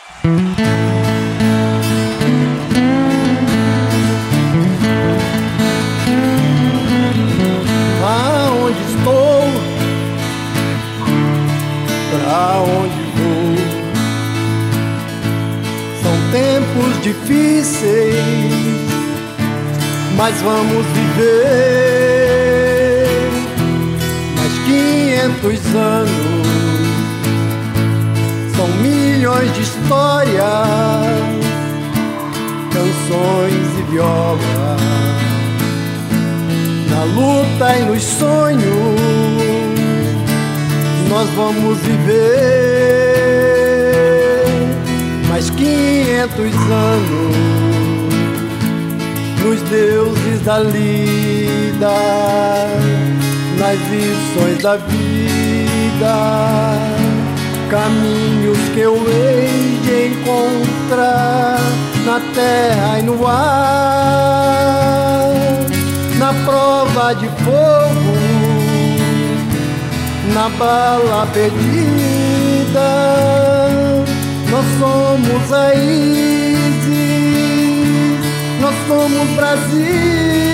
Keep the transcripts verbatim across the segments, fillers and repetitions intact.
Aonde estou, pra onde vou? São tempos difíceis, mas vamos viver mais quinhentos anos. São milhões de histórias, canções e viola, na luta e nos sonhos nós vamos viver mais quinhentos anos, nos deuses da lida, nas lições da vida, caminhos que eu hei de encontrar na terra e no ar, na prova de fogo, na bala perdida. Nós somos a Isis, nós somos Brasil.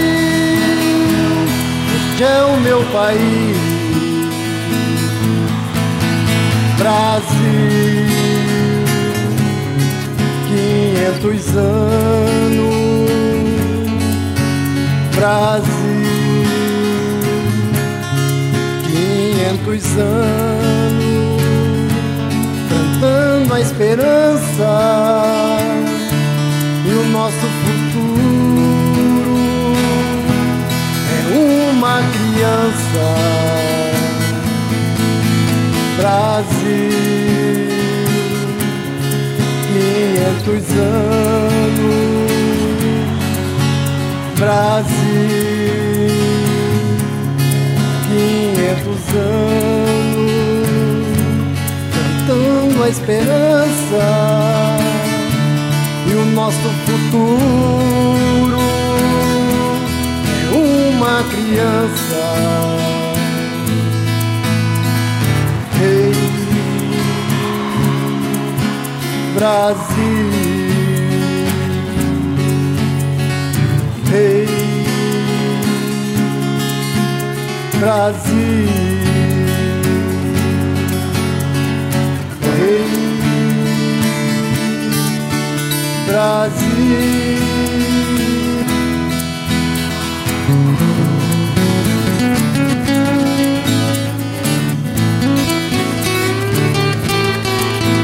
Este é o meu país, Brasil. Quinhentos anos, Brasil. Quinhentos anos, cantando a esperança e o nosso futuro é uma criança. Brasil, quinhentos anos, Brasil, quinhentos anos, cantando a esperança e o nosso futuro é uma criança. Hey, Brasil, hey, Brasil, hey, Brasil.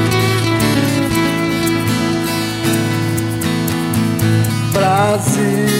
Brasil,